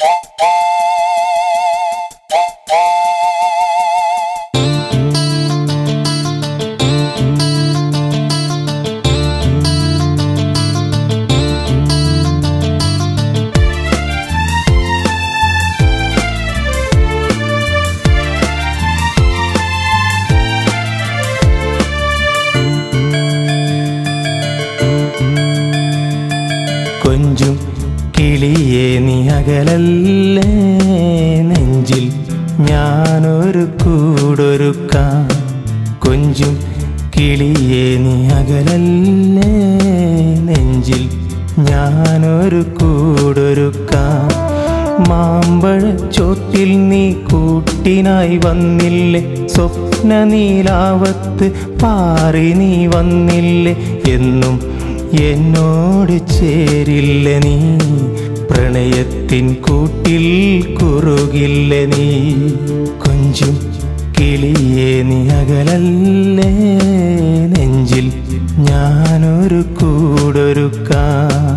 കൊഞ്ചും കിളിയേ നീ അകലല്ലേ, നെഞ്ചിൽ ഞാനൊരു കൂടൊരുക്കാം. കൊഞ്ചും കിളിയേ നീ അകലല്ലേ, നെഞ്ചിൽ ഞാനൊരു കൂടൊരുക്കാം. മാമ്പഴച്ചോട്ടിൽ നീ കൂട്ടിനായി വന്നില്ലേ, സ്വപ്ന നീലാവത്ത് പാറി നീ വന്നില്ലേ, എന്നും എന്നോട് ചേരില്ല നീ, പ്രണയത്തിൻ കൂട്ടിൽ കുറുകില്ല നീ. കൊഞ്ചും കിളിയേ നീ അകലല്ലേ, നെഞ്ചിൽ ഞാനൊരു കൂടൊരുക്കാം.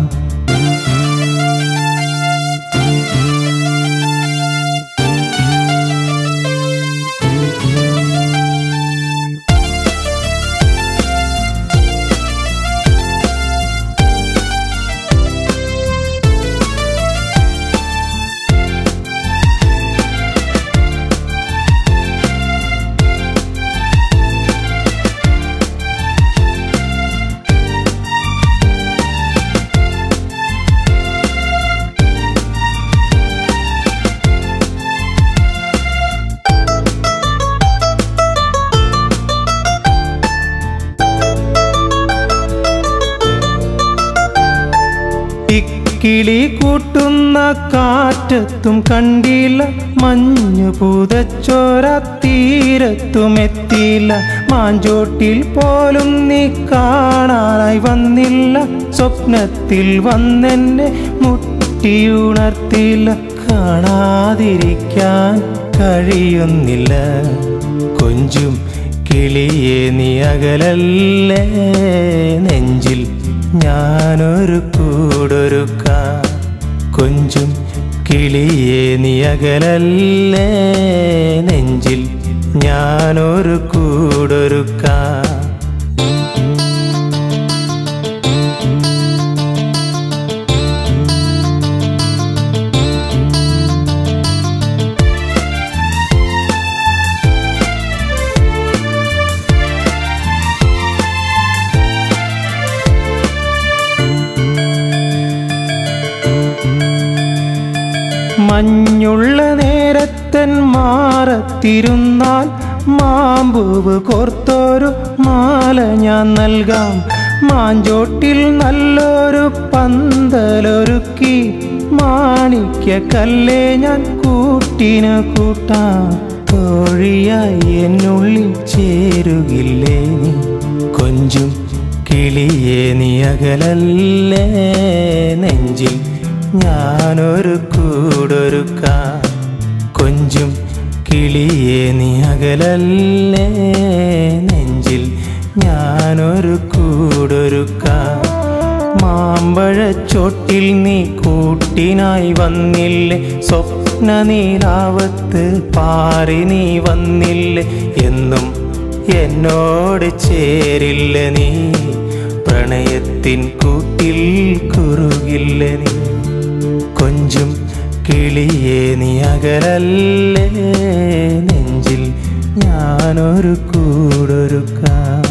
കിളി കൂട്ടുന്ന കാറ്റത്തും കണ്ടില്ല, മഞ്ഞു പുതച്ചോര തീരത്തും എത്തിയില്ല, മാഞ്ചോട്ടിൽ പോലും നീ കാണാനായി വന്നില്ല, സ്വപ്നത്തിൽ വന്നെന്നെ മുട്ടിയുണർത്തില്ല, കാണാതിരിക്കാൻ കഴിയുന്നില്ല. കൊഞ്ചും കിളിയേ നീ അകലല്ലേ, നെഞ്ചിൽ ഞാനൊരു കൂടൊരുക്കാം. കൊഞ്ചും കിളിയേ നീ അകലല്ലേ, നെഞ്ചിൽ ഞാനൊരു കൂടൊരുക്കാം. മഞ്ഞുള്ള നേരത്തൻ മാറത്തിരുന്നാൽ മാമ്പൂവ് കോർത്തൊരു മാല ഞാൻ നൽകാം, മാഞ്ചോട്ടിൽ നല്ലൊരു പന്തലൊരുക്കി മാണിക്യ കല്ലേ ഞാൻ കൂട്ടിന് കൂട്ടാം. തോഴിയായി എന്നുള്ളിൽ ചേരുകില്ലേ നീ, കൊഞ്ചും കിളിയേ നീ അകലല്ലേ, നെഞ്ചിൽ ഞാനൊരു കൂടൊരുക്കാം. കൊഞ്ചും കിളിയേ നീ അകലല്ലേ, നെഞ്ചിൽ ഞാനൊരു കൂടൊരുക്കാം. മാമ്പഴച്ചോട്ടിൽ നീ കൂട്ടിനായി വന്നില്ലേ, സ്വപ്ന നീലാവത്ത് പാറി നീ വന്നില്ലേ, എന്നും എന്നോട് ചേരില്ല നീ, പ്രണയത്തിൻ കൂട്ടിൽ കുറുകില്ല നീ. കൊഞ്ചും കിളിയേ നീ അകലല്ലേ, നെഞ്ചിൽ ഞാനൊരു കൂടൊരുക്കാം.